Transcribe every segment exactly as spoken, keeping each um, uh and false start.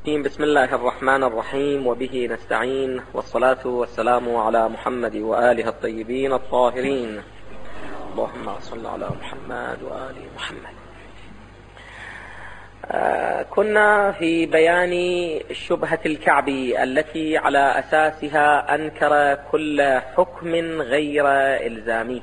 بسم الله الرحمن الرحيم، وبه نستعين، والصلاة والسلام على محمد وآله الطيبين الطاهرين. اللهم صل على محمد وآل محمد. آه كنا في بيان شبهة الكعبي التي على أساسها أنكر كل حكم غير إلزامي.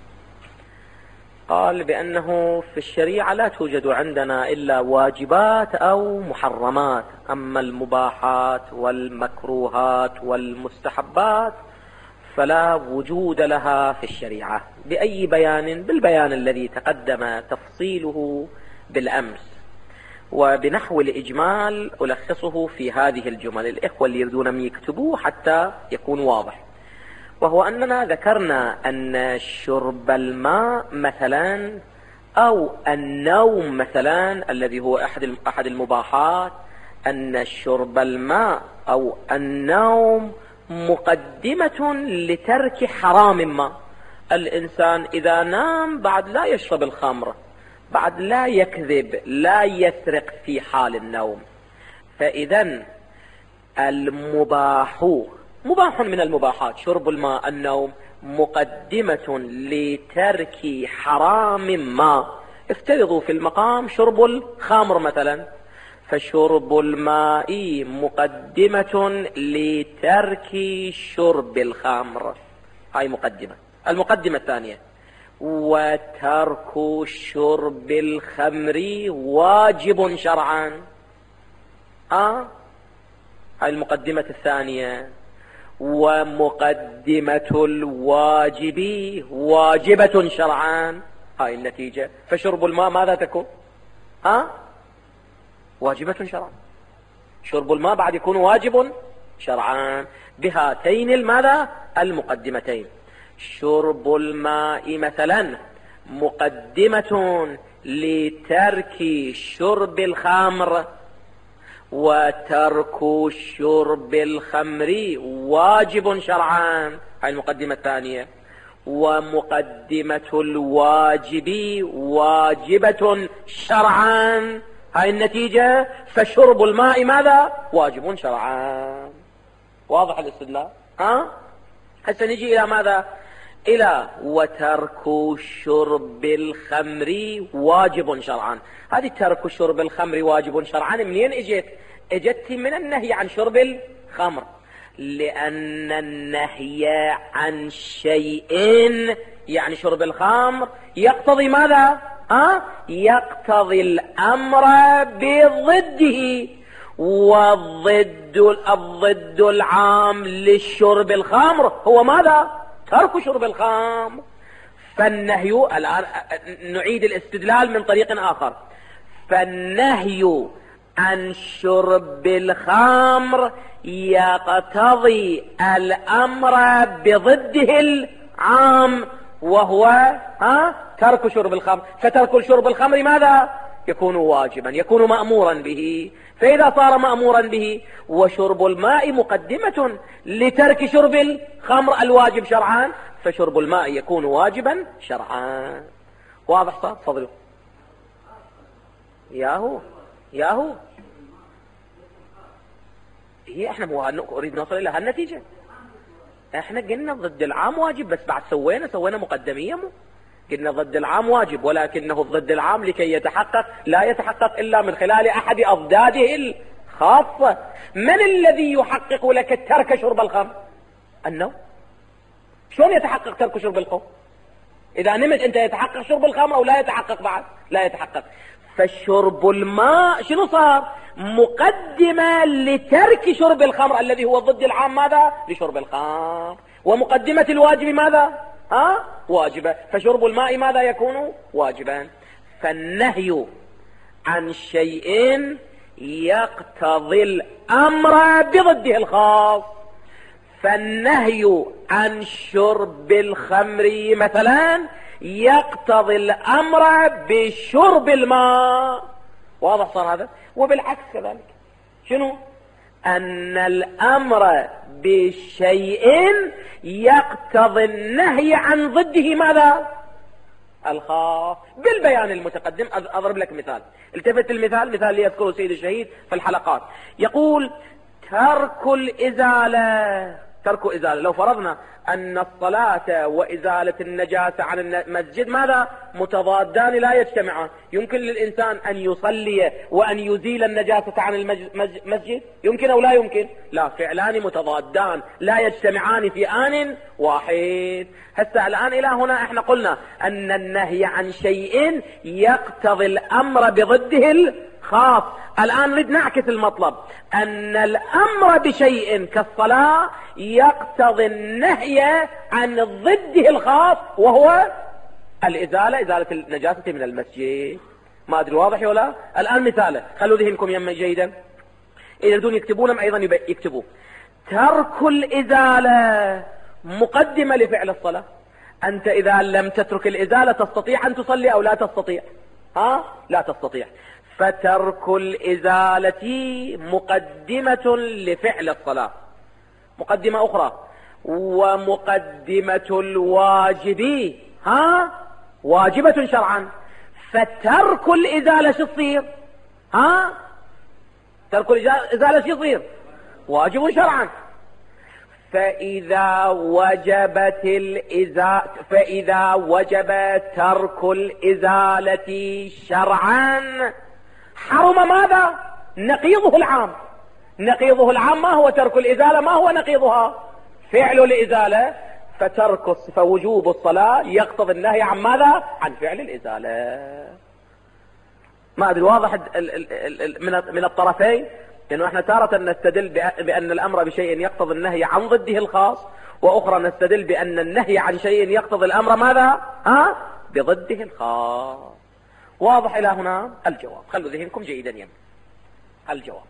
قال بأنه في الشريعة لا توجد عندنا إلا واجبات أو محرمات، أما المباحات والمكروهات والمستحبات فلا وجود لها في الشريعة، بأي بيان؟ بالبيان الذي تقدم تفصيله بالأمس، وبنحو الإجمال ألخصه في هذه الجمل. الإخوة اللي يريدون أن يكتبوه حتى يكون واضح، وهو أننا ذكرنا أن شرب الماء مثلا أو النوم مثلا الذي هو أحد أحد المباحات، أن شرب الماء أو النوم مقدمة لترك حرام ما. الإنسان إذا نام بعد لا يشرب الخمر، بعد لا يكذب، لا يسرق في حال النوم. فإذا المباح مباح من المباحات شرب الماء، النوم مقدمة لترك حرام ما. افترضوا في المقام شرب الخمر مثلا، فشرب الماء مقدمة لترك شرب الخمر، هاي مقدمة. المقدمة الثانية، وترك شرب الخمر واجب شرعا. آه هاي المقدمة الثانية. ومقدمة الواجب واجبة شرعا، هاي النتيجة. فشرب الماء ماذا تكون؟ ها؟ واجبة شرعا. شرب الماء بعد يكون واجب شرعا بهاتين الماذا؟ المقدمتين. شرب الماء مثلا مقدمة لترك شرب الخمر، وترك شرب الخمر واجب شرعا، هاي المقدمة الثانية. ومقدمة الواجب واجبة شرعا، هاي النتيجة. فشرب الماء ماذا؟ واجب شرعا. واضح الاستدلال؟ ها؟ هسه نجي إلى ماذا؟ إلى وترك شرب الخمر واجب شرعا. هذه ترك شرب الخمر واجب شرعا منين اجت؟ اجت من النهي عن شرب الخمر، لأن النهي عن شيء يعني شرب الخمر يقتضي ماذا؟ ها؟ يقتضي الأمر بضده، والضد الضد العام للشرب الخمر هو ماذا؟ ترك شرب الخمر. فالنهي، الآن نعيد الاستدلال من طريق آخر، فالنهي عن شرب الخمر يقتضي الأمر بضده العام، وهو ها ترك شرب الخمر. فترك شرب الخمر ماذا؟ يكون واجبا، يكون مأمورا به. فإذا صار مأمورا به، وشرب الماء مقدمة لترك شرب الخمر الواجب شرعا، فشرب الماء يكون واجبا شرعا. واضح صار؟ تفضلوا. ياهو ياهو هي احنا مو نريد نوصل الى هالنتيجة. احنا قلنا ضد العام واجب، بس بعد سوينا سوينا مقدمية. مو قلنا ضد العام واجب، ولكنه الضد العام لكي يتحقق لا يتحقق إلا من خلال أحد أضداده الخاصة. من الذي يحقق لك ترك شرب الخمر؟ النوم. شلون يتحقق ترك شرب الخمر؟ إذا نمت أنت يتحقق شرب الخمر أو لا يتحقق؟ بعد لا يتحقق. فشرب الماء شنو صار؟ مقدمة لترك شرب الخمر الذي هو ضد العام ماذا؟ لشرب الخمر. ومقدمة الواجب ماذا؟ ها؟ واجبة. فشرب الماء ماذا يكون؟ واجبا. فالنهي عن شيء يقتضي الأمر بضده الخاص. فالنهي عن شرب الخمر مثلا يقتضي الأمر بشرب الماء. واضح صار هذا؟ وبالعكس كذلك. شنو؟ أن الأمر بشيء يقتضي النهي عن ضده ماذا؟ الخاص بالبيان المتقدم. أضرب لك مثال، التفت المثال، مثال اللي يذكره سيد الشهيد في الحلقات، يقول ترك الإزالة. ترك إزالة، لو فرضنا أن الصلاة وإزالة النجاسة عن المسجد ماذا؟ متضادان لا يجتمعان. يمكن للإنسان أن يصلي وأن يزيل النجاسة عن المسجد؟ يمكن أو لا يمكن؟ لا، فعلان متضادان لا يجتمعان في آن واحد. هسه الآن إلى هنا احنا قلنا أن النهي عن شيء يقتضي الأمر بضده الخاص. الآن نريد نعكس المطلب، أن الأمر بشيء كالصلاة يقتضي النهي عن ضده الخاص وهو الإزالة، إزالة النجاسة من المسجد. ما أدري واضح ولا؟ الآن مثاله، خلوا ذهنكم يما جيدا، إذا يريدون يكتبونهم أيضا يكتبوا. ترك الإزالة مقدمة لفعل الصلاة. أنت إذا لم تترك الإزالة تستطيع أن تصلي أو لا تستطيع؟ ها؟ لا تستطيع. فترك الإزالة مقدمة لفعل الصلاة. مقدمة أخرى، ومقدمة الواجب ها واجبة شرعا. فترك الإزالة شو تصير؟ ها؟ ترك الإزالة شو يصير؟ واجب شرعا. فإذا وجبت الإزالة فإذا وجب ترك الإزالة شرعا حرم ماذا؟ نقيضه العام. نقيضه العام ما هو ترك الإزالة؟ ما هو نقيضها؟ فعل الإزالة. فترك فوجوب الصلاة يقتضي النهي عن ماذا؟ عن فعل الإزالة. ما أدري واضح من الطرفين؟ لأنه احنا تارة نستدل بأن الأمر بشيء يقتضي النهي عن ضده الخاص، وأخرى نستدل بأن النهي عن شيء يقتضي الأمر ماذا؟ ها؟ بضده الخاص. واضح إلى هنا؟ الجواب، خلوا ذهنكم جيدا يم. الجواب،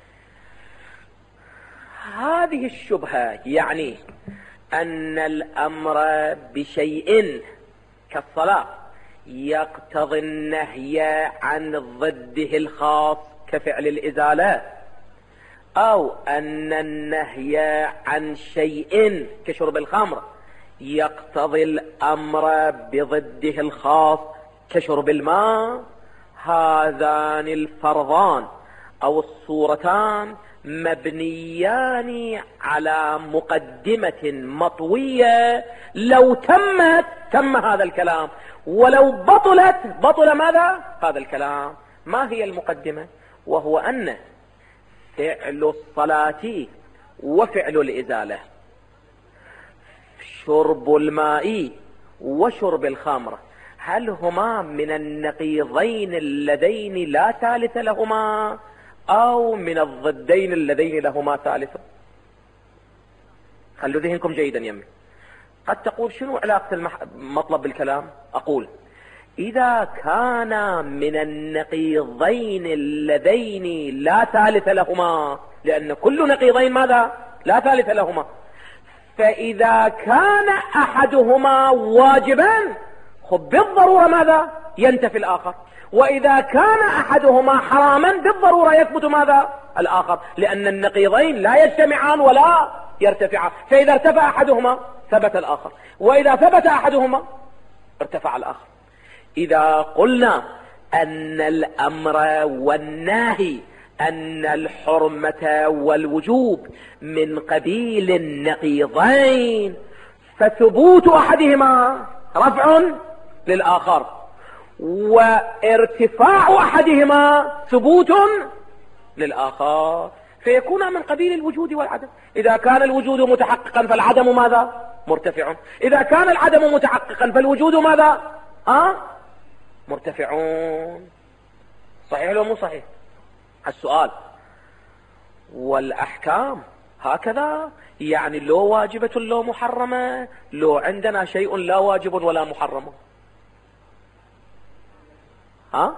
هذه الشبهة يعني أن الأمر بشيء كالصلاة يقتضي النهي عن ضده الخاص كفعل الإزالة، أو أن النهي عن شيء كشرب الخمر يقتضي الأمر بضده الخاص كشرب الماء، هذان الفرضان أو الصورتان مبنيان على مقدمة مطوية، لو تمت تم هذا الكلام، ولو بطلت بطل ماذا؟ هذا الكلام. ما هي المقدمة؟ وهو أن فعل الصلاة وفعل الإزالة، شرب الماء وشرب الخمر، هل هما من النقيضين اللذين لا ثالث لهما، أو من الضدين اللذين لهما ثالث؟ خلوا ذهنكم جيدا يمي. قد تقول شنو علاقة المطلب بالكلام؟ أقول إذا كان من النقيضين اللذين لا ثالث لهما، لأن كل نقيضين ماذا؟ لا ثالث لهما، فإذا كان أحدهما واجبا خب بالضرورة ماذا؟ ينتفي الآخر، وإذا كان أحدهما حراما بالضرورة يثبت ماذا؟ الآخر، لأن النقيضين لا يجتمعان ولا يرتفعان، فإذا ارتفع أحدهما ثبت الآخر، وإذا ثبت أحدهما ارتفع الآخر. إذا قلنا أن الأمر والنهي، أن الحرمة والوجوب من قبيل النقيضين، فثبوت أحدهما رفع للآخر، وارتفاع أحدهما ثبوت للآخر، فيكون من قبيل الوجود والعدم. إذا كان الوجود متحققا فالعدم ماذا؟ مرتفع. إذا كان العدم متحققا فالوجود ماذا؟ أه؟ مرتفعون. صحيح ولا مو صحيح؟ السؤال، والأحكام هكذا، يعني لو واجبة لو محرمة، لو عندنا شيء لا واجب ولا محرم؟ ها؟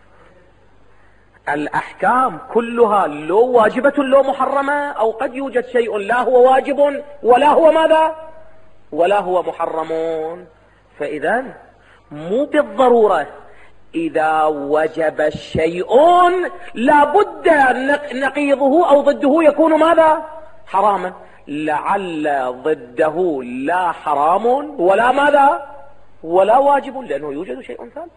الأحكام كلها لو واجبة لو محرمة، أو قد يوجد شيء لا هو واجب ولا هو ماذا؟ ولا هو محرم. فإذا مو بالضرورة إذا وجب شيء لابد نقيضه أو ضده يكون ماذا؟ حراما. لعل ضده لا حرام ولا ماذا؟ ولا واجب لأنه يوجد شيء ثالث.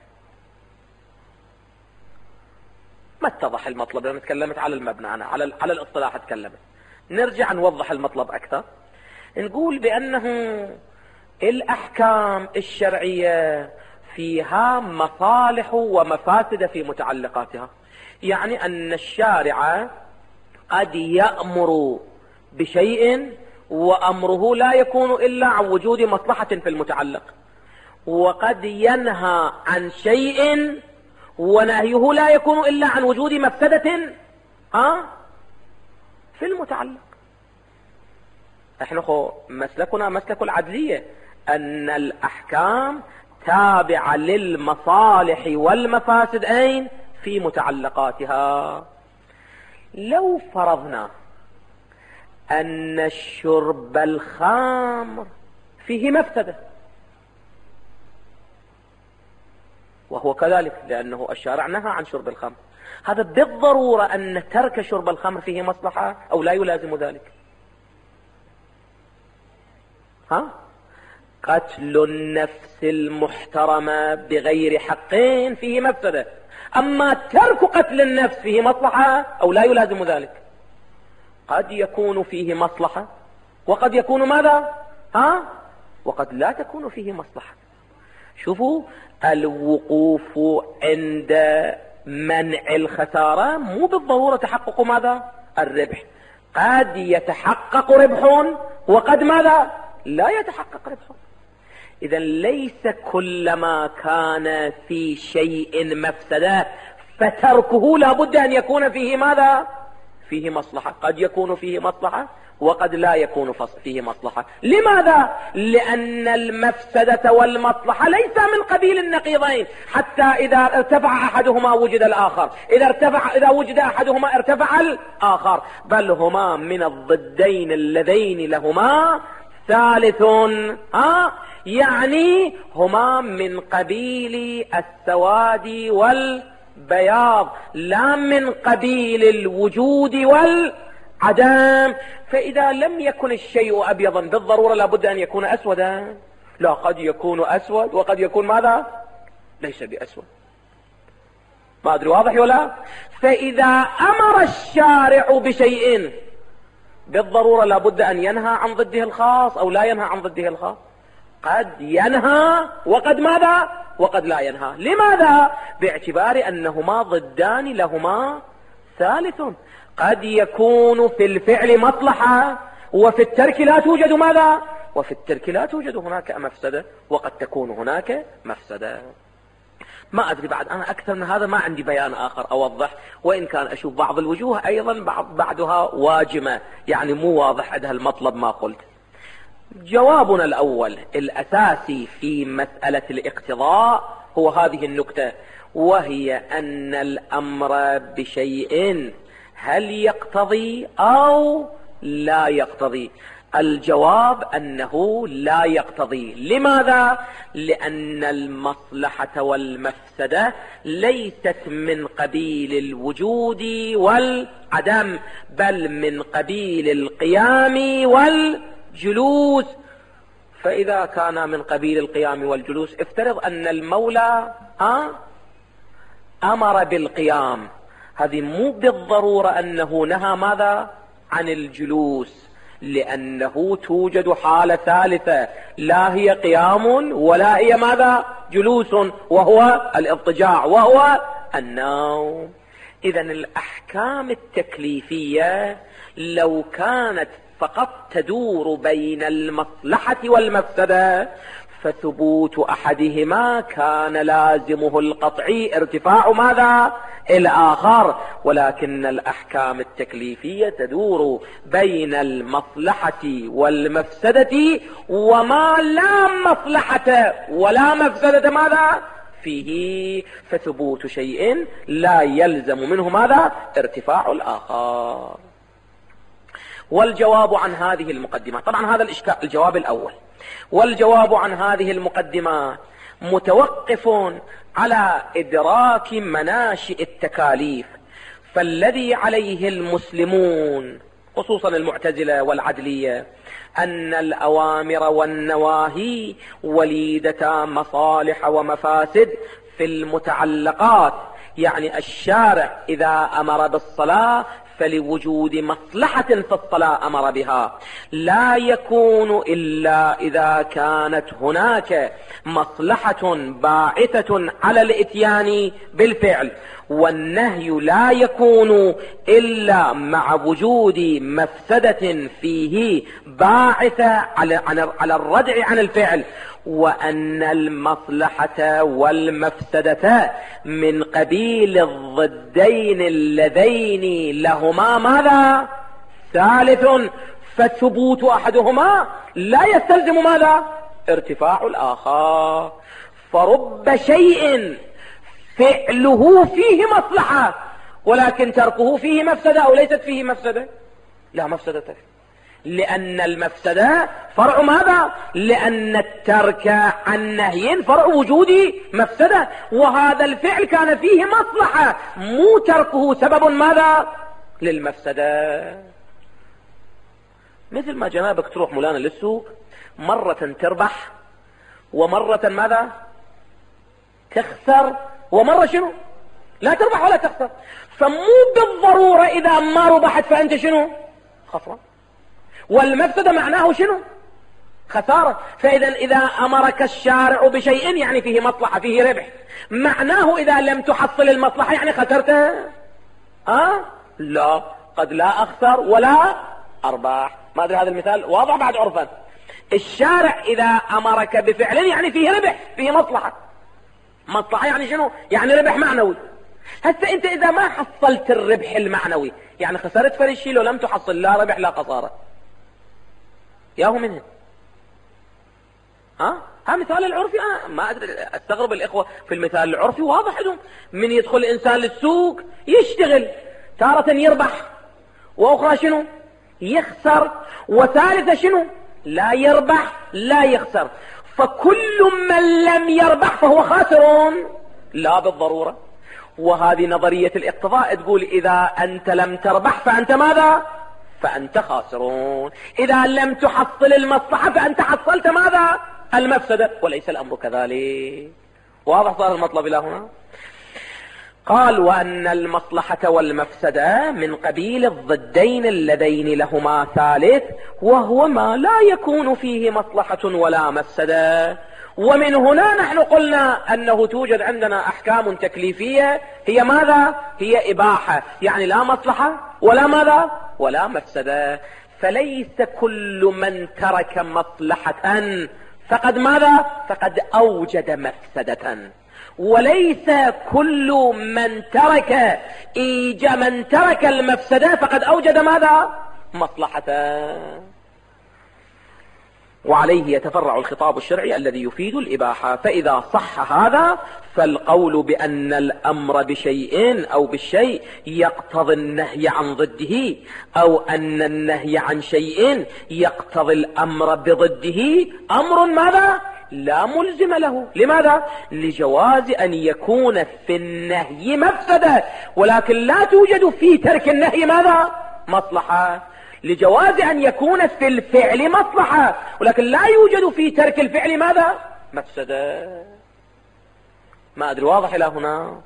ما اتضح المطلب لأن تكلمت على المبنى، أنا على على الاصطلاح تكلمت. نرجع نوضح المطلب أكثر. نقول بأنه الأحكام الشرعية فيها مصالح ومفاسد في متعلقاتها، يعني أن الشارع قد يأمر بشيء وأمره لا يكون إلا عن وجود مصلحة في المتعلق، وقد ينهى عن شيء ونهيه لا يكون إلا عن وجود مفسدة ها في المتعلق. احنا خو مسلكنا مسلك العدلية، أن الأحكام تابعة للمصالح والمفاسد أين في متعلقاتها. لو فرضنا أن شرب الخمر فيه مفسدة، وهو كذلك لأنه الشارع نهى عن شرب الخمر، هذا بالضرورة أن ترك شرب الخمر فيه مصلحة أو لا يلازم ذلك؟ ها؟ قتل النفس المحترمة بغير حق فيه مفسدة، أما ترك قتل النفس فيه مصلحة أو لا يلازم ذلك؟ قد يكون فيه مصلحة وقد يكون ماذا؟ ها؟ وقد لا تكون فيه مصلحة. شوفوا، الوقوف عند منع الخسارة مو بالضرورة تحقق ماذا؟ الربح. قد يتحقق ربح وقد ماذا؟ لا يتحقق ربح. إذا ليس كلما كان في شيء مفسدة فتركه لابد أن يكون فيه ماذا؟ فيه مصلحة. قد يكون فيه مصلحة وقد لا يكون فيه مصلحة. لماذا؟ لأن المفسدة والمصلحة ليس من قبيل النقيضين، حتى إذا ارتفع أحدهما وجد الآخر، إذا ارتفع إذا وجد أحدهما ارتفع الآخر، بل هما من الضدين اللذين لهما ثالث. ها؟ يعني هما من قبيل السواد والبياض لا من قبيل الوجود والعدم. فإذا لم يكن الشيء أبيضا بالضرورة لابد أن يكون أسودا. لا، قد يكون أسود وقد يكون ماذا؟ ليس بأسود. ما أدري واضح ولا؟ فإذا أمر الشارع بشيء بالضرورة لابد أن ينهى عن ضده الخاص أو لا ينهى عن ضده الخاص. قد ينهى وقد ماذا؟ وقد لا ينهى. لماذا؟ باعتبار أنهما ضدان لهما ثالث. قد يكون في الفعل مصلحة وفي الترك لا توجد ماذا؟ وفي الترك لا توجد هناك مفسدة، وقد تكون هناك مفسدة. ما أدري بعد، أنا أكثر من هذا ما عندي بيان آخر أوضح، وإن كان أشوف بعض الوجوه أيضا بعض بعدها واجمة، يعني مو واضح عندها المطلب ما قلت. جوابنا الأول الأساسي في مسألة الاقتضاء هو هذه النكتة، وهي أن الأمر بشيء هل يقتضي أو لا يقتضي؟ الجواب أنه لا يقتضي. لماذا؟ لأن المصلحة والمفسدة ليست من قبيل الوجود والعدم، بل من قبيل القيام والجلوس. فإذا كان من قبيل القيام والجلوس، افترض أن المولى ها أمر بالقيام، هذه مو بالضرورة أنه نهى ماذا؟ عن الجلوس، لأنه توجد حالة ثالثة لا هي قيام ولا هي ماذا؟ جلوس، وهو الاضطجاع وهو النوم. إذا الأحكام التكليفية لو كانت فقط تدور بين المصلحة والمفسدة فثبوت أحدهما كان لازمه القطعي ارتفاع ماذا؟ الآخر. ولكن الأحكام التكليفية تدور بين المصلحة والمفسدة، وما لا مصلحة ولا مفسدة ماذا؟ فيه، فثبوت شيء لا يلزم منه ماذا؟ ارتفاع الآخر. والجواب عن هذه المقدمة، طبعا هذا الإشكال الجواب الأول، والجواب عن هذه المقدمة متوقف على إدراك مناشئ التكاليف. فالذي عليه المسلمون خصوصا المعتزلة والعدلية، أن الأوامر والنواهي وليدتا مصالح ومفاسد في المتعلقات. يعني الشارع إذا أمر بالصلاة فلوجود مصلحة في الصلاة أمر بها، لا يكون إلا إذا كانت هناك مصلحة باعثة على الإتيان بالفعل، والنهي لا يكون إلا مع وجود مفسدة فيه باعثة على الردع عن الفعل، وأن المصلحة والمفسدة من قبيل الضدين اللذين لهما ماذا؟ ثالث، فثبوت أحدهما لا يستلزم ماذا؟ ارتفاع الآخر. فرب شيء فعله فيه مصلحة ولكن تركه فيه مفسدة، أو ليست فيه مفسدة؟ لا مفسدة فيه، لأن المفسدة فرع ماذا؟ لأن الترك عن نهي فرع وجود مفسدة، وهذا الفعل كان فيه مصلحة، مو تركه سبب ماذا؟ للمفسدة. مثل ما جنابك تروح مولانا للسوق، مرة تربح ومرة ماذا؟ تخسر، ومرة شنو؟ لا تربح ولا تخسر. فمو بالضرورة إذا ما ربحت فأنت شنو؟ خسران. والمفسدة معناه شنو؟ خسارة. فإذا إذا أمرك الشارع بشيء يعني فيه مصلحة، فيه ربح، معناه إذا لم تحصل المصلحة يعني خسرته؟ أه؟ لا، قد لا أخسر ولا أرباح. ما أدري هذا المثال واضح بعد عرفا. الشارع إذا أمرك بفعل يعني فيه ربح، فيه مصلحة. مصلحة يعني شنو؟ يعني ربح معنوي. هسه أنت إذا ما حصلت الربح المعنوي يعني خسرت فريشي، لو لم تحصل لا ربح لا خسارة. ياهو منه. ها ها مثال العرفي. أنا ما أدري، أستغرب الإخوة في المثال العرفي واضح لهم. من يدخل الإنسان للسوق يشتغل، تارة يربح وأخرى شنو؟ يخسر، وثالثة شنو؟ لا يربح لا يخسر. فكل من لم يربح فهو خاسر لا بالضرورة. وهذه نظرية الاقتضاء تقول إذا أنت لم تربح فأنت ماذا؟ فأنت خاسرون. إذا لم تحصل المصلحة فأنت حصلت ماذا؟ المفسدة. وليس الأمر كذلك. واضح صار المطلب إلى هنا؟ قال وأن المصلحة والمفسدة من قبيل الضدين اللذين لهما ثالث، وهو ما لا يكون فيه مصلحة ولا مفسدة. ومن هنا نحن قلنا أنه توجد عندنا أحكام تكليفية هي ماذا؟ هي إباحة، يعني لا مصلحة ولا ماذا؟ ولا مفسدة. فليس كل من ترك مصلحة فقد ماذا؟ فقد أوجد مفسدة، وليس كل من ترك إيجا من ترك المفسدة فقد أوجد ماذا؟ مصلحة. وعليه يتفرع الخطاب الشرعي الذي يفيد الإباحة. فإذا صح هذا فالقول بأن الأمر بشيء أو بالشيء يقتضي النهي عن ضده، أو أن النهي عن شيء يقتضي الأمر بضده، أمر ماذا؟ لا ملزم له. لماذا؟ لجواز أن يكون في النهي مفسدة ولكن لا توجد في ترك النهي ماذا؟ مصلحة. لجواز أن يكون في الفعل مصلحة ولكن لا يوجد في ترك الفعل ماذا؟ مفسدة. ما أدري واضح إلى هنا؟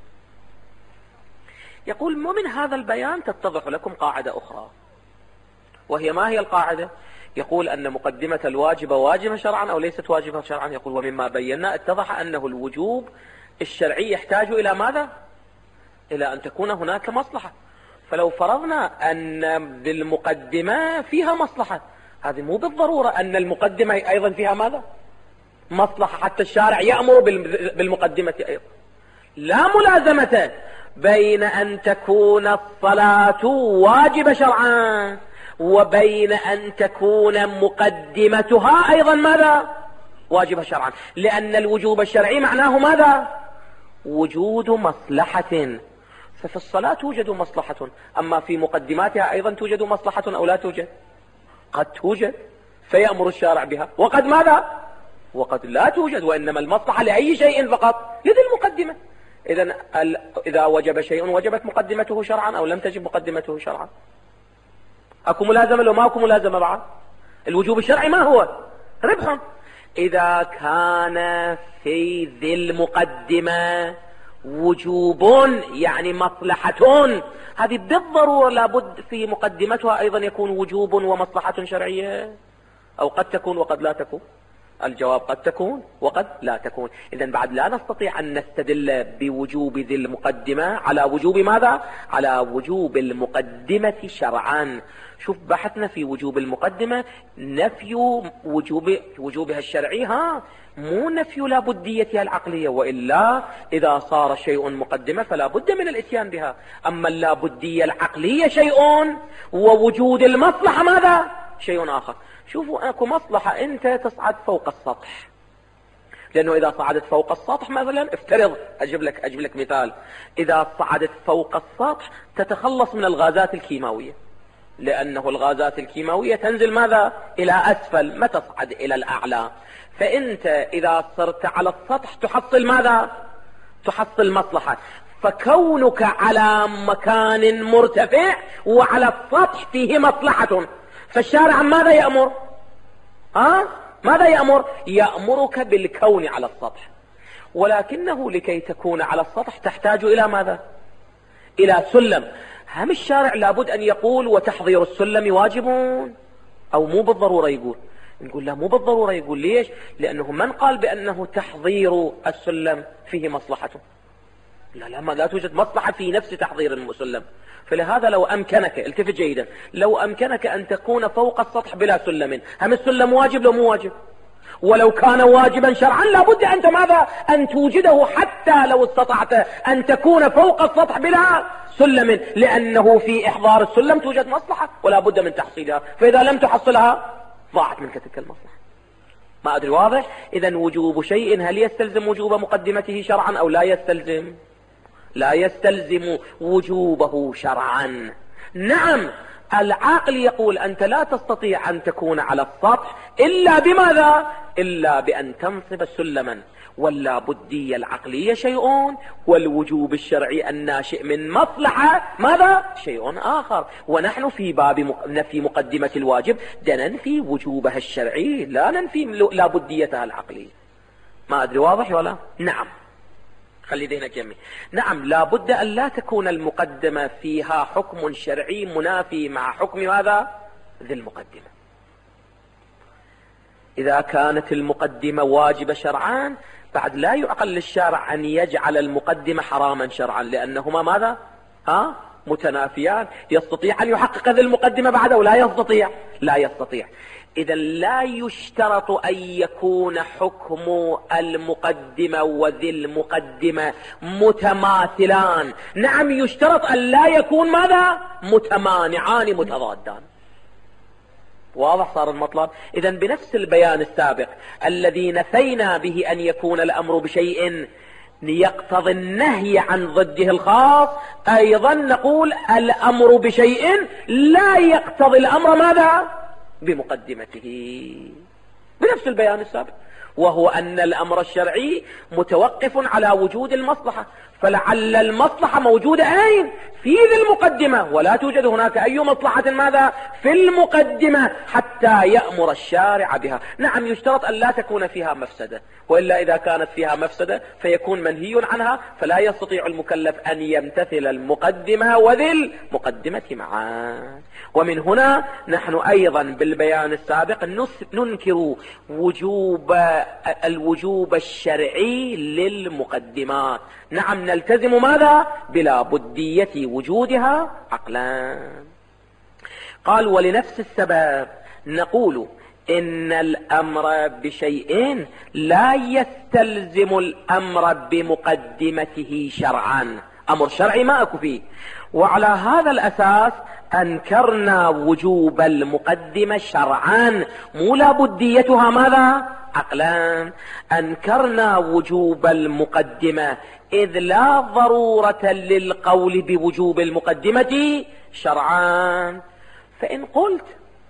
يقول ومن هذا البيان تتضح لكم قاعدة أخرى، وهي ما هي القاعدة؟ يقول أن مقدمة الواجب واجبة شرعا أو ليست واجبة شرعا. يقول ومما بينا اتضح أنه الوجوب الشرعي يحتاج إلى ماذا؟ إلى أن تكون هناك مصلحة. فلو فرضنا أن بالمقدمة فيها مصلحة، هذه مو بالضرورة أن المقدمة أيضا فيها ماذا؟ مصلحة، حتى الشارع يأمر بالمقدمة أيضا. لا ملازمة بين أن تكون الصلاة واجبة شرعا وبين أن تكون مقدمتها أيضا ماذا؟ واجبة شرعا، لأن الوجوب الشرعي معناه ماذا؟ وجود مصلحة. ففي الصلاة توجد مصلحة، أما في مقدماتها أيضا توجد مصلحة أو لا توجد؟ قد توجد فيأمر الشارع بها، وقد ماذا؟ وقد لا توجد. وإنما المصلحة لأي شيء فقط؟ لذي المقدمة. إذن إذا وجب شيء وجبت مقدمته شرعا أو لم تجب مقدمته شرعا؟ اكو ملازمة لو ما اكو ملازمة بعد؟ الوجوب الشرعي ما هو؟ ربح. اذا كان في ذي المقدمة وجوب يعني مصلحة، هذه بالضرورة لابد في مقدمتها ايضا يكون وجوب ومصلحة شرعية، او قد تكون وقد لا تكون. الجواب قد تكون وقد لا تكون. إذن بعد لا نستطيع أن نستدل بوجوب ذي المقدمة على وجوب ماذا؟ على وجوب المقدمة شرعا. شوف بحثنا في وجوب المقدمة نفي وجوب وجوبها الشرعي، ها مو نفي لا بديتها العقلية، وإلا إذا صار شيء مقدمة فلا بد من الاتيان بها. أما اللا بدية العقلية شيء، ووجود المصلحة ماذا؟ شيء آخر. شوفوا اكو مصلحة انت تصعد فوق السطح، لانه اذا صعدت فوق السطح مثلا، افترض اجيب لك اجيب لك مثال، اذا صعدت فوق السطح تتخلص من الغازات الكيماوية، لانه الغازات الكيماوية تنزل ماذا؟ الى اسفل، ما تصعد الى الاعلى. فانت اذا صرت على السطح تحصل ماذا؟ تحصل مصلحة. فكونك على مكان مرتفع وعلى السطح فيه مصلحة، فالشارع ماذا يأمر؟ ها؟ ماذا يأمر؟ يأمرك بالكون على السطح، ولكنه لكي تكون على السطح تحتاج إلى ماذا؟ إلى سلم. هم الشارع لابد أن يقول وتحضير السلم واجب، أو مو بالضرورة يقول؟ نقول لا، مو بالضرورة يقول. ليش؟ لأنه من قال بأنه تحضير السلم فيه مصلحة؟ لا لا، ما لا توجد مصلحة في نفس تحضير السلم. فلهذا لو أمكنك، التفت جيدا، لو أمكنك أن تكون فوق السطح بلا سلم، هم السلم واجب لو مو واجب؟ ولو كان واجبا شرعا لابد أنت ماذا؟ أن توجده، حتى لو استطعت أن تكون فوق السطح بلا سلم، لأنه في إحضار السلم توجد مصلحة ولا بد من تحصيلها، فإذا لم تحصلها ضاعت منك تلك المصلحة. ما أدري واضح؟ إذن وجوب شيء هل يستلزم وجوب مقدمته شرعا أو لا يستلزم؟ لا يستلزم وجوبه شرعا. نعم، العقل يقول أنت لا تستطيع أن تكون على السطح إلا بماذا؟ إلا بأن تنصب سلما. ولا بدية العقلية شيء، والوجوب الشرعي الناشئ من مصلحة ماذا؟ شيء آخر. ونحن في باب نفي مقدمة الواجب ننفي وجوبها الشرعي، لا ننفي لا بديتها العقلية. ما أدري واضح ولا؟ نعم، خلي ذهنك يمي. نعم، لا بد أن لا تكون المقدمة فيها حكم شرعي منافي مع حكم هذا ذي المقدمة. إذا كانت المقدمة واجبة شرعا، بعد لا يعقل للشارع أن يجعل المقدمة حراما شرعا، لأنهما ماذا؟ ها؟ متنافيان. يستطيع أن يحقق ذي المقدمة بعد ولا يستطيع؟ لا يستطيع. إذا لا يشترط أن يكون حكم المقدمة وذي المقدمة متماثلان. نعم، يشترط أن لا يكون ماذا؟ متمانعان متضادان. واضح صار المطلب؟ إذن بنفس البيان السابق الذي نفينا به أن يكون الأمر بشيء يقتضي النهي عن ضده الخاص، أيضا نقول الأمر بشيء لا يقتضي الأمر ماذا؟ بمقدمته، بنفس البيان السابق، وهو أن الأمر الشرعي متوقف على وجود المصلحة، فلعل المصلحة موجودة أين؟ في ذي المقدمة، ولا توجد هناك أي مصلحة ماذا؟ في المقدمة حتى يأمر الشارع بها. نعم، يشترط أن لا تكون فيها مفسدة، وإلا إذا كانت فيها مفسدة فيكون منهي عنها، فلا يستطيع المكلف أن يمتثل المقدمة وذي المقدمة معا. ومن هنا نحن أيضا بالبيان السابق ننكر وجوب الوجوب الشرعي للمقدمات. نعم، نلتزم ماذا؟ بلا بدية وجودها عقلا. قال ولنفس السبب نقول إن الأمر بشيء لا يستلزم الأمر بمقدمته شرعا. أمر شرعي ما أكو فيه، وعلى هذا الأساس أنكرنا وجوب المقدمة شرعا، مو لا بديتها ماذا؟ عقلا. أنكرنا وجوب المقدمة إذ لا ضرورة للقول بوجوب المقدمة شرعا. فإن قلت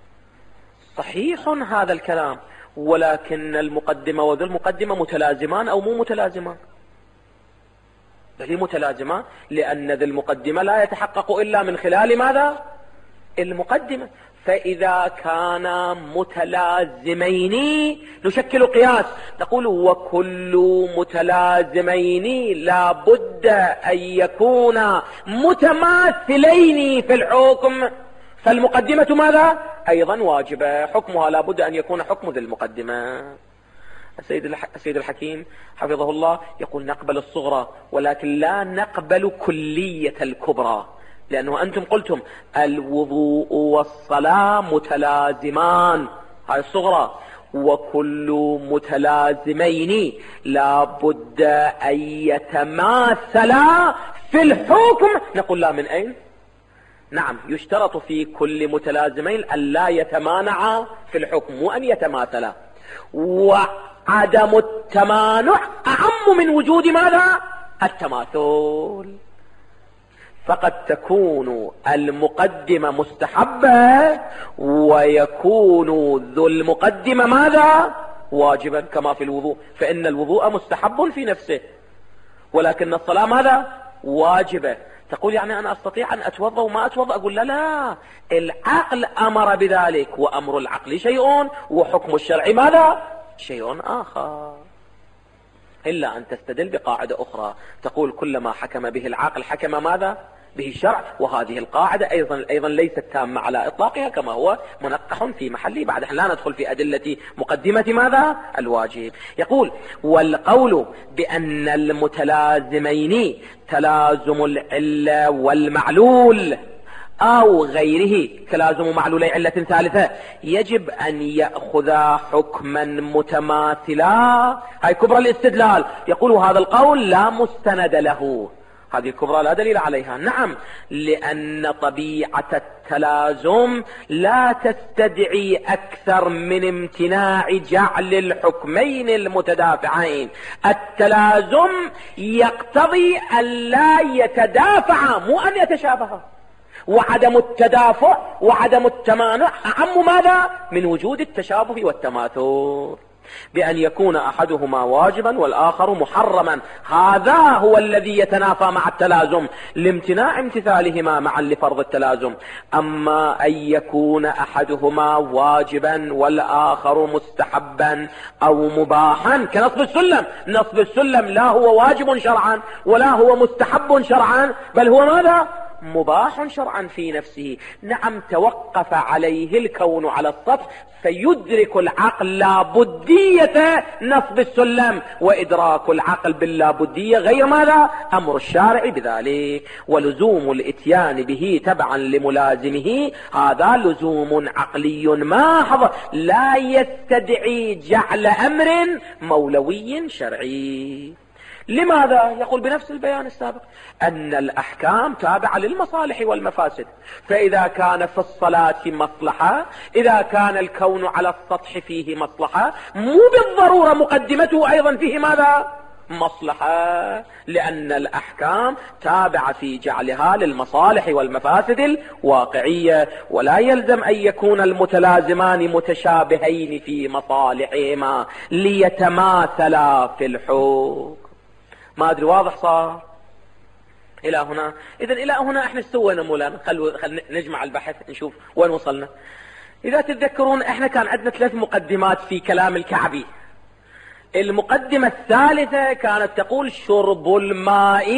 صحيح هذا الكلام، ولكن المقدمة وذو المقدمة متلازمان أو مو متلازمان؟ بل متلازمان، لأن ذي المقدمة لا يتحقق إلا من خلال ماذا؟ المقدمة. فإذا كانا متلازمين نشكل قياس، نقول وكل متلازمين لا بد أن يكونا متماثلين في الحكم، فالمقدمة ماذا؟ أيضا واجبة، حكمها لا بد أن يكون حكم ذي المقدمة. السيد الحكيم حفظه الله يقول نقبل الصغرى ولكن لا نقبل كلية الكبرى، لأنه أنتم قلتم الوضوء والصلاة متلازمان، هاي الصغرى، وكل متلازمين لا بد أن يتماثلا في الحكم. نقول لا، من أين؟ نعم، يشترط في كل متلازمين أن لا يتمانعا في الحكم وأن يتماثلا، وعدم التمانع أعم من وجود ماذا؟ التماثل. فقد تكون المقدمة مستحبة ويكون ذو المقدمة ماذا؟ واجبا، كما في الوضوء، فإن الوضوء مستحب في نفسه ولكن الصلاة ماذا؟ واجبة. تقول يعني أنا أستطيع أن أتوضأ وما أتوضأ؟ أقول لا لا، العقل أمر بذلك، وأمر العقل شيء وحكم الشرع ماذا؟ شيء آخر. إلا أن تستدل بقاعدة أخرى تقول كلما حكم به العقل حكم ماذا؟ به الشرع، وهذه القاعدة أيضا, أيضا ليست تامة على إطلاقها كما هو منقح في محله. بعد لا ندخل في أدلة مقدمة ماذا؟ الواجب. يقول والقول بأن المتلازمين تلازم العلة والمعلول أو غيره تلازم معلولي علة ثالثة يجب أن يأخذ حكما متماثلا. هاي كبرى الاستدلال. يقول هذا القول لا مستند له، هذه الكبرى لا دليل عليها. نعم، لأن طبيعة التلازم لا تستدعي أكثر من امتناع جعل الحكمين المتدافعين. التلازم يقتضي أن لا يتدافعا مو أن يتشابها، وعدم التدافع وعدم التمانع أعم ماذا؟ من وجود التشابه والتماثل، بأن يكون أحدهما واجبا والآخر محرما. هذا هو الذي يتنافى مع التلازم لامتناع امتثالهما معا لفرض التلازم. أما أن يكون أحدهما واجبا والآخر مستحبا أو مباحا كنصب السلم، نصب السلم لا هو واجب شرعا ولا هو مستحب شرعا، بل هو ماذا؟ مباح شرعا في نفسه. نعم، توقف عليه الكون على السطح فيدرك العقل لابدية نصب السلم، وإدراك العقل باللابدية غير ماذا؟ أمر الشارع بذلك. ولزوم الإتيان به تبعا لملازمه هذا لزوم عقلي محض لا يستدعي جعل أمر مولوي شرعي. لماذا؟ يقول بنفس البيان السابق أن الأحكام تابعة للمصالح والمفاسد، فإذا كان في الصلاة مصلحة، إذا كان الكون على السطح فيه مصلحة، مو بالضرورة مقدمته أيضا فيه ماذا؟ مصلحة، لأن الأحكام تابعة في جعلها للمصالح والمفاسد الواقعية، ولا يلزم أن يكون المتلازمان متشابهين في مصالحهما ليتماثلا في الحكم. ما أدري واضح صار إلى هنا؟ إذن إلى هنا إحنا سوينا مولانا، خلوا خل نجمع البحث نشوف وين وصلنا. إذا تتذكرون إحنا كان عندنا ثلاث مقدمات في كلام الكعبي. المقدمة الثالثة كانت تقول شرب الماء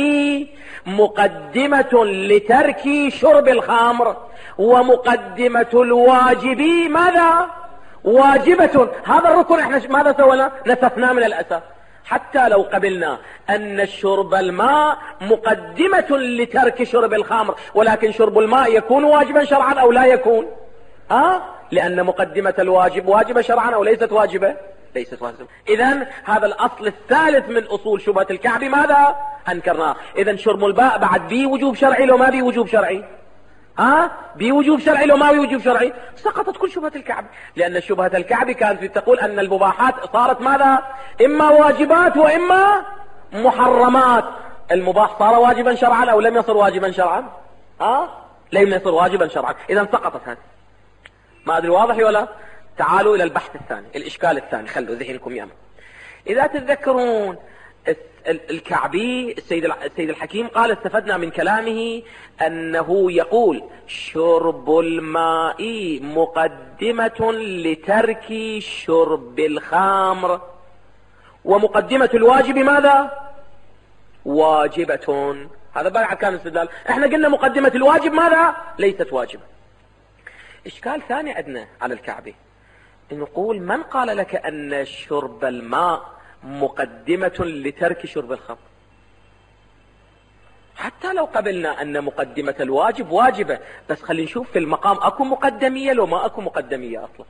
مقدمة لترك شرب الخمر، ومقدمة الواجب ماذا؟ واجبة. هذا الركن إحنا ماذا سوينا؟ نسفناه من الأساس، حتى لو قبلنا أن شرب الماء مقدمة لترك شرب الخمر، ولكن شرب الماء يكون واجبا شرعا أو لا يكون؟ ها؟ لأن مقدمة الواجب واجبة شرعا أو ليست واجبة؟ ليست واجبة. إذن هذا الأصل الثالث من أصول شبهة الكعب ماذا؟ أنكرناه. إذن شرب الماء بعد بي وجوب شرعي لو ما بي وجوب شرعي؟ ها؟ بوجوب شرعي لو ما بوجوب شرعي؟ سقطت كل شبهة الكعب، لأن شبهة الكعب كانت تقول أن المباحات صارت ماذا؟ إما واجبات وإما محرمات. المباح صار واجبا شرعا أو لم يصر واجبا شرعا؟ ها؟ لم يصر واجبا شرعا. إذن سقطت هذه. ما أدري واضح ولا؟ تعالوا إلى البحث الثاني، الإشكال الثاني، خلوا ذهنكم يأمن. إذا تتذكرون الكعبي السيد السيد الحكيم قال استفدنا من كلامه أنه يقول شرب الماء مقدمة لترك شرب الخمر، ومقدمة الواجب ماذا؟ واجبة. هذا بعد كان استدلال. احنا قلنا مقدمة الواجب ماذا؟ ليست واجبة. اشكال ثاني عندنا على الكعبي، نقول من قال لك أن شرب الماء مقدمة لترك شرب الخمر؟ حتى لو قبلنا أن مقدمة الواجب واجبة، بس خلينا نشوف في المقام أكو مقدمية لو ما أكو مقدمية أصلا.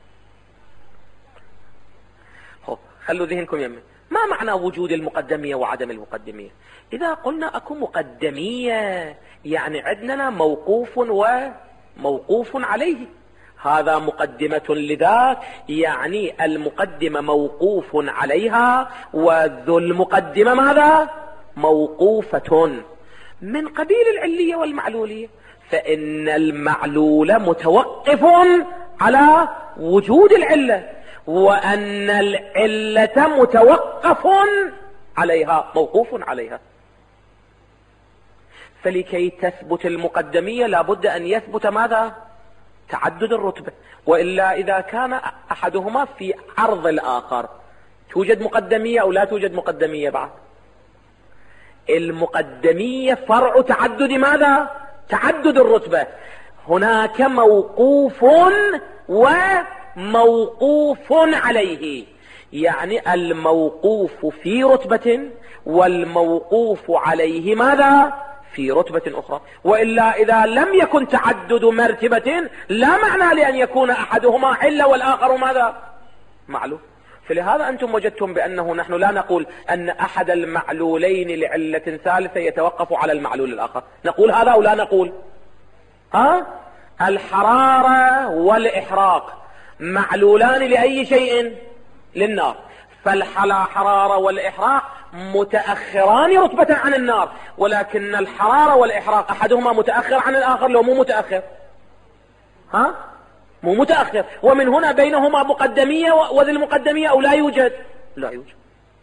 هو خلوا ذهنكم يمين، ما معنى وجود المقدمية وعدم المقدمية؟ إذا قلنا أكو مقدمية يعني عندنا موقوف وموقوف عليه، هذا مقدمة لذاك، يعني المقدمة موقوف عليها وذو المقدمة ماذا؟ موقوفة. من قبيل العلية والمعلولية، فإن المعلول متوقف على وجود العلة، وأن العلة متوقف عليها موقوف عليها. فلكي تثبت المقدمية لابد أن يثبت ماذا؟ تعدد الرتبة، وإلا إذا كان أحدهما في عرض الآخر توجد مقدمية أو لا توجد مقدمية بعد؟ المقدمية فرع تعدد ماذا؟ تعدد الرتبة. هناك موقوف وموقوف عليه، يعني الموقوف في رتبة والموقوف عليه ماذا؟ في رتبة أخرى. وإلا إذا لم يكن تعدد مرتبة لا معنى لأن يكون أحدهما علة والآخر ماذا؟ معلول. فلهذا أنتم وجدتم بأنه نحن لا نقول أن أحد المعلولين لعلة ثالثة يتوقف على المعلول الآخر. نقول هذا أو لا نقول؟ ها؟ الحرارة والإحراق معلولان لأي شيء؟ للنار. فالحرارة والإحراق متأخران رتبة عن النار، ولكن الحرارة والإحراق أحدهما متأخر عن الآخر لو مو متأخر؟ ها؟ مو متأخر. ومن هنا بينهما مقدمية وذي المقدمية أو لا يوجد؟ لا يوجد.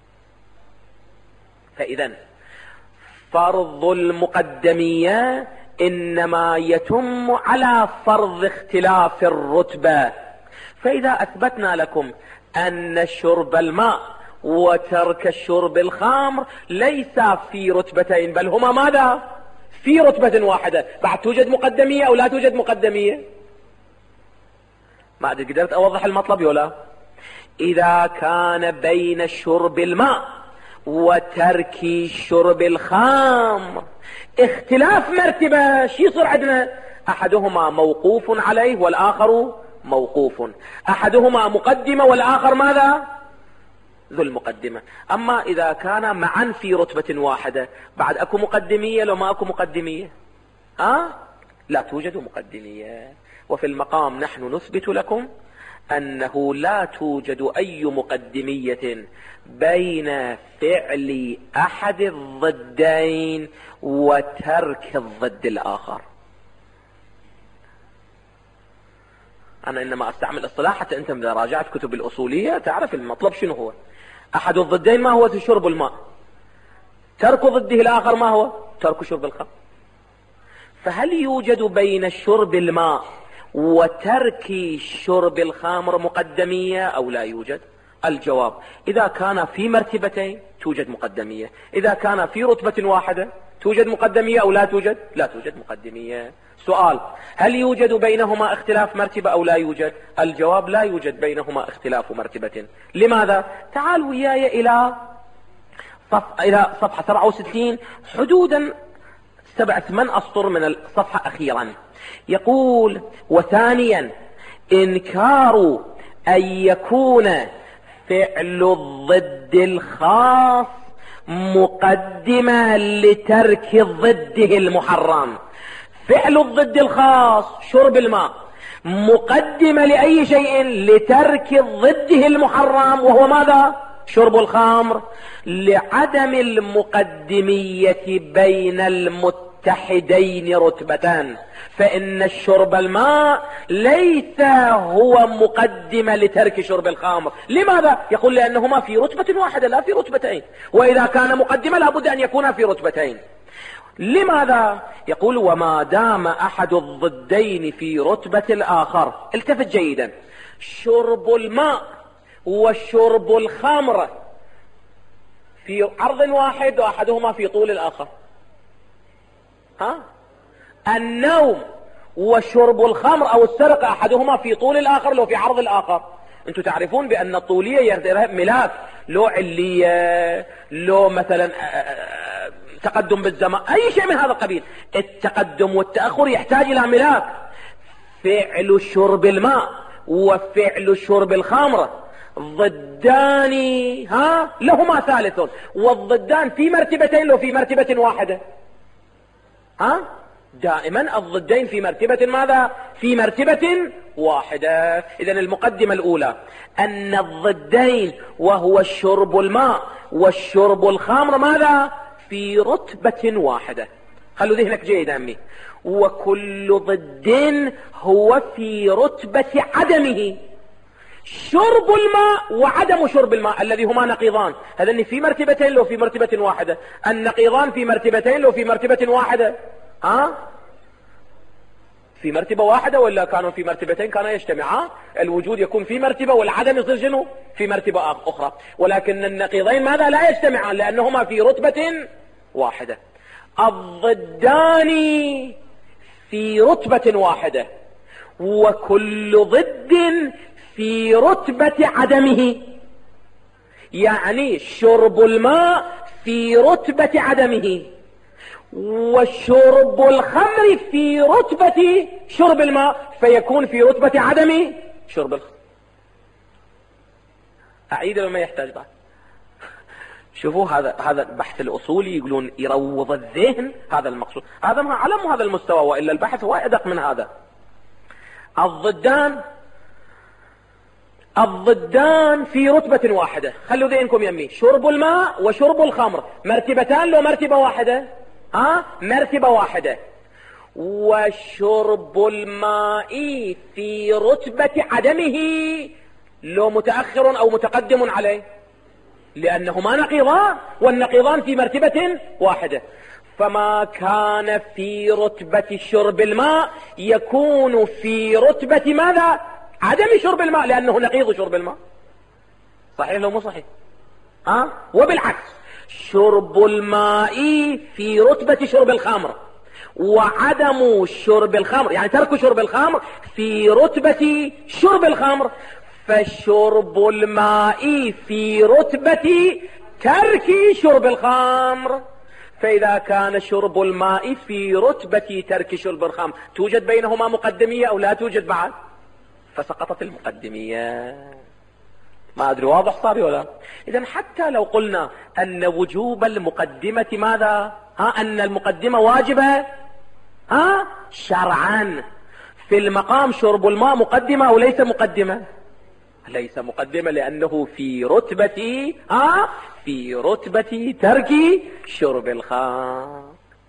فإذا فرض المقدمية إنما يتم على فرض اختلاف الرتبة. فإذا أثبتنا لكم أن شرب الماء وترك شرب الخمر ليس في رتبتين بل هما ماذا؟ في رتبة واحدة، بعد توجد مقدمية أو لا توجد مقدمية؟ ما أدري قدرت أوضح المطلب ولا؟ إذا كان بين شرب الماء وترك شرب الخمر اختلاف مرتبة، شي يصير عندنا؟ أحدهما موقوف عليه والآخر موقوف، أحدهما مقدمة والآخر ماذا؟ ذو المقدمة. أما إذا كان معا في رتبة واحدة بعد أكو مقدمية لو ما أكو مقدمية؟ أه؟ لا توجد مقدمية. وفي المقام نحن نثبت لكم أنه لا توجد أي مقدمية بين فعل أحد الضدين وترك الضد الآخر. أنا إنما أستعمل اصطلاح حتى أنت إذا راجعت كتب الأصولية تعرف المطلب شنو هو. أحد الضدين ما هو شرب الماء، ترك ضده الآخر ما هو؟ ترك شرب الخمر. فهل يوجد بين شرب الماء وترك شرب الخمر مقدمية أو لا يوجد؟ الجواب إذا كان في مرتبتين توجد مقدمية، إذا كان في رتبة واحدة توجد مقدمية أو لا توجد؟ لا توجد مقدمية. سؤال: هل يوجد بينهما اختلاف مرتبة أو لا يوجد؟ الجواب لا يوجد بينهما اختلاف مرتبة. لماذا؟ تعال وياي إلى صف... إلى صفحة سبعة وستين حدودا سبع ثمان أسطر من الصفحة أخيرا. يقول: وثانيا إنكار أن يكون فعل الضد الخاص مقدمة لترك ضده المحرم. فعل الضد الخاص شرب الماء مقدمة لأي شيء؟ لترك ضده المحرم وهو ماذا؟ شرب الخمر. لعدم المقدمية بين المتفقين متحدين رتبتان، فإن الشرب الماء ليس هو مقدمة لترك شرب الخمر. لماذا؟ يقول لأنهما في رتبة واحدة لا في رتبتين، وإذا كان مقدمة لابد أن يكون في رتبتين. لماذا؟ يقول وما دام أحد الضدين في رتبة الآخر. التفت جيدا، شرب الماء وشرب الخمر في عرض واحد وأحدهما في طول الآخر. ها؟ النوم وشرب الخمر أو السرقة أحدهما في طول الآخر لو في عرض الآخر. أنتم تعرفون بأن الطولية ملاك، لو علية، لو مثلا تقدم بالزمان، أي شيء من هذا القبيل. التقدم والتأخر يحتاج إلى ملاك. فعل شرب الماء وفعل شرب الخمر ضدان، ها لهما ثالث، والضدان في مرتبتين لو في مرتبة واحدة. ها دائما الضدين في مرتبة ماذا؟ في مرتبة واحدة. إذن المقدمة الأولى أن الضدين وهو الشرب الماء والشرب الخمر ماذا؟ في رتبة واحدة. خلوا ذهنك جيد أمي. وكل ضد هو في رتبة عدمه. شرب الماء وعدم شرب الماء الذي هما نقيضان، هذا في مرتبتين لو في مرتبة واحدة. النقيضان في مرتبتين لو في مرتبة واحدة. ها في مرتبة واحدة ولا كانوا في مرتبتين كانوا يجتمعان؟ الوجود يكون في مرتبة والعدم يصير شنو؟ في مرتبة أخرى. ولكن النقيضين ماذا؟ لا يجتمعان لأنهما في رتبة واحدة. الضدان في رتبة واحدة وكل ضد في رتبة عدمه. يعني شرب الماء في رتبة عدمه وشرب الخمر في رتبة شرب الماء، فيكون في رتبة عدم شرب الخمر. أعيد لما يحتاج بعد. شوفوا هذا هذا البحث الأصولي يقولون يروض الذهن، هذا المقصود. هذا ما علم هذا المستوى، وإلا البحث هو أدق من هذا. الضدان الضدان في رتبة واحدة. خلوا ذهنكم يمي، شرب الماء وشرب الخمر مرتبتان لو مرتبة واحدة. ها مرتبة واحدة. وشرب الماء في رتبة عدمه لو متأخر أو متقدم عليه، لأنهما نقيضان والنقيضان في مرتبة واحدة. فما كان في رتبة شرب الماء يكون في رتبة ماذا؟ عدم شرب الماء، لأنه نقيض شرب الماء. صحيح لو مو صحيح؟ ها وبالعكس، شرب الماء في رتبة شرب الخمر وعدم شرب الخمر، يعني ترك شرب الخمر في رتبة شرب الخمر، فشرب الماء في رتبة ترك شرب الخمر. فإذا كان شرب الماء في رتبة ترك شرب الخمر توجد بينهما مقدمية أو لا توجد بعد؟ فسقطت المقدمية. ما أدري واضح صار ولا؟ إذن حتى لو قلنا أن وجوب المقدمة ماذا؟ ها أن المقدمة واجبة ها شرعا، في المقام شرب الماء مقدمة أو ليس مقدمة؟ ليس مقدمة، لأنه في رتبة ها في رتبة ترك شرب الخمر.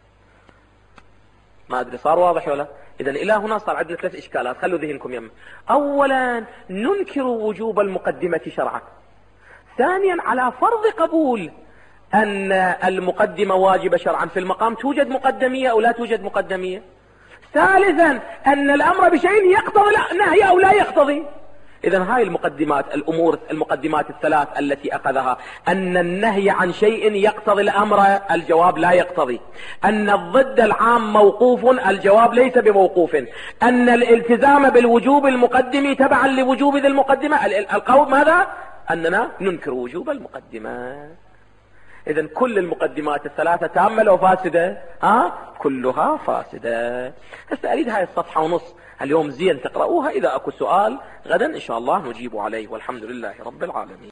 ما أدري صار واضح ولا؟ إذن إلى هنا صار عندنا ثلاث إشكالات. خلوا ذهنكم يم. أولا ننكر وجوب المقدمة شرعا. ثانيا على فرض قبول أن المقدمة واجبة شرعا، في المقام توجد مقدمية أو لا توجد مقدمية. ثالثا أن الأمر بشيء يقتضي النهي أو لا يقتضي. إذن هاي المقدمات، الأمور المقدمات الثلاث التي أخذها، أن النهي عن شيء يقتضي الأمر، الجواب لا يقتضي. أن الضد العام موقوف، الجواب ليس بموقوف. أن الالتزام بالوجوب المقدم تبعا لوجوب ذي المقدمة، القول ماذا؟ أننا ننكر وجوب المقدمة. إذن كل المقدمات الثلاثة تامة لو فاسدة؟ ها كلها فاسدة. هسه أريد هاي الصفحة ونص اليوم زين تقرأوها، إذا أكو سؤال غدا إن شاء الله نجيب عليه، والحمد لله رب العالمين.